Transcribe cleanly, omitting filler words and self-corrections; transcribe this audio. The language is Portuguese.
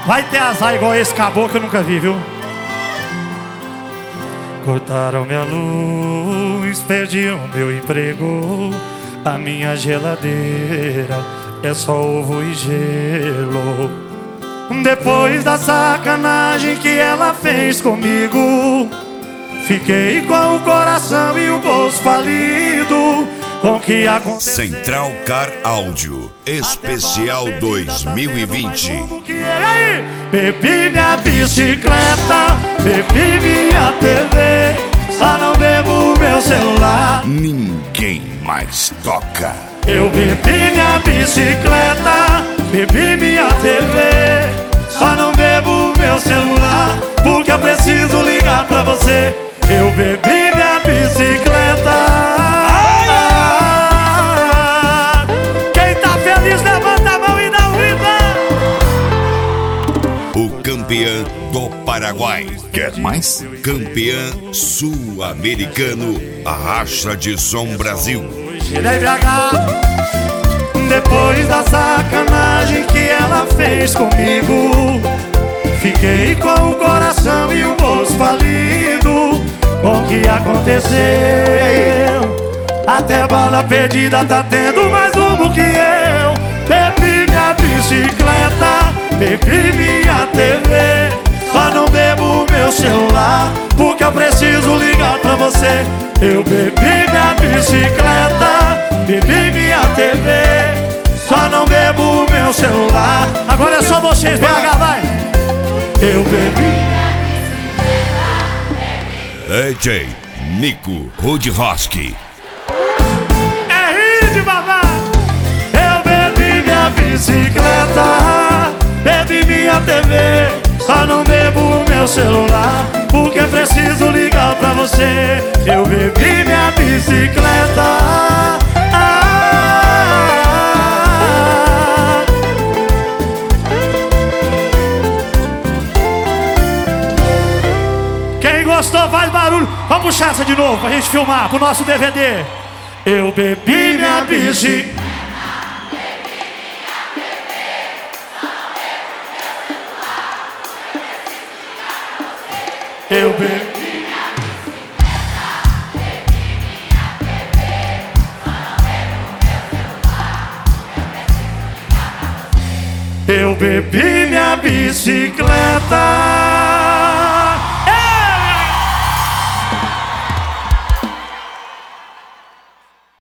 Vai ter azar igual esse caboclo que eu nunca vi, viu? Cortaram minha luz, perdi o meu emprego. A minha geladeira é só ovo e gelo. Depois da sacanagem que ela fez comigo, fiquei com o coração e o bolso falido. Com que aconteceu? Central Car Áudio Especial 2020. Bebi minha bicicleta, bebi minha TV, só não bebo meu celular. Ninguém mais toca. Eu bebi minha bicicleta, bebi minha TV, só não bebo meu celular, porque eu preciso ligar pra você. Eu bebi minha bicicleta. Quem tá feliz levanta a mão e dá um grito. O campeão do Paraguai. Quer mais? Campeão sul-americano, a Racha de Som Brasil. Depois da sacanagem que ela fez comigo, fiquei com o coração e o bolso falido. Com o que aconteceu? Até bala perdida tá tendo mais rumo que eu. Bebi minha bicicleta, bebi minha TV, só não bebo meu celular, porque eu preciso ligar pra você. Eu bebi minha bicicleta, bebi minha TV, só não bebo meu celular. Agora é só vocês, BH, vai! Eu bebi. DJ Nico Rudroski. É rir de babá. Eu bebi minha bicicleta, bebi minha TV, só não bebo meu celular, porque preciso ligar pra você. Eu bebi minha bicicleta. Quem gostou faz barulho. Vamos puxar essa de novo pra gente filmar pro nosso DVD. Eu bebi minha bicicleta. Eu bebi. Eu bebi minha bicicleta.